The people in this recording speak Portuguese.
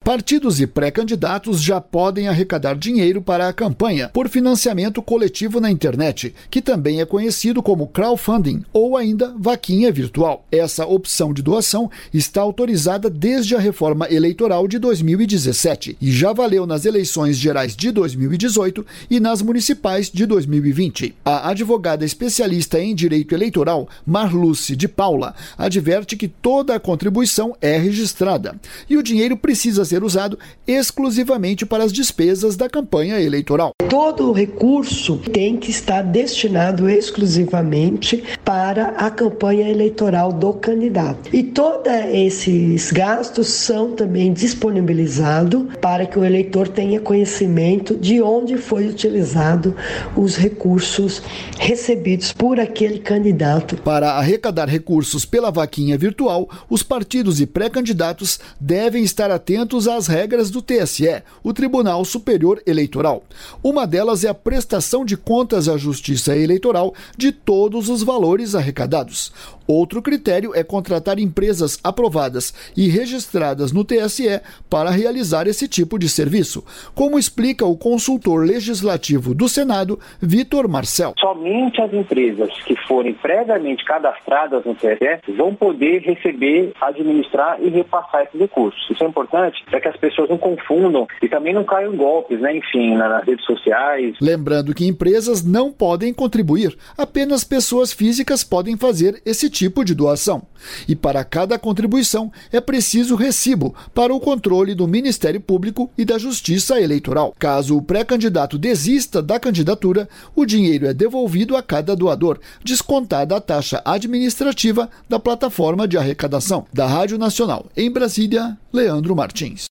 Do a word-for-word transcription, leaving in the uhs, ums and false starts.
Partidos e pré-candidatos já podem arrecadar dinheiro para a campanha por financiamento coletivo na internet, que também é conhecido como crowdfunding ou ainda vaquinha virtual. Essa opção de doação está autorizada desde a reforma eleitoral de dois mil e dezessete e já valeu nas eleições gerais de dois mil e dezoito e nas municipais de dois mil e vinte. A advogada especialista em direito eleitoral, Marluce de Paula, adverte que toda a contribuição é registrada e o dinheiro precisa ser usado exclusivamente para as despesas da campanha eleitoral. Todo o recurso tem que estar destinado exclusivamente para a campanha eleitoral do candidato. E todos esses gastos são também disponibilizados para que o eleitor tenha conhecimento de onde foi utilizado os recursos recebidos por aquele candidato. Para arrecadar recursos pela vaquinha virtual, os partidos e pré-candidatos devem estar atentos às regras do T S E, o Tribunal Superior Eleitoral. Uma delas é a prestação de contas à Justiça Eleitoral de todos os valores arrecadados. Outro critério é contratar empresas aprovadas e registradas no T S E para realizar esse tipo de serviço, como explica o consultor legislativo do Senado, Vitor Marcel. Somente as empresas que forem previamente cadastradas no T S E vão poder receber, administrar e repassar esses recursos. Isso é importante para que as pessoas não confundam e também não caiam em golpes, né? Enfim, nas redes sociais. Lembrando que empresas não podem contribuir, apenas pessoas físicas podem fazer esse tipo de doação. E para cada contribuição é preciso recibo para o controle do Ministério Público e da Justiça Eleitoral. Caso o pré-candidato desista da candidatura, o dinheiro é devolvido a cada doador, descontada a taxa administrativa da plataforma de arrecadação. Da Rádio Nacional, em Brasília, Leandro Martins.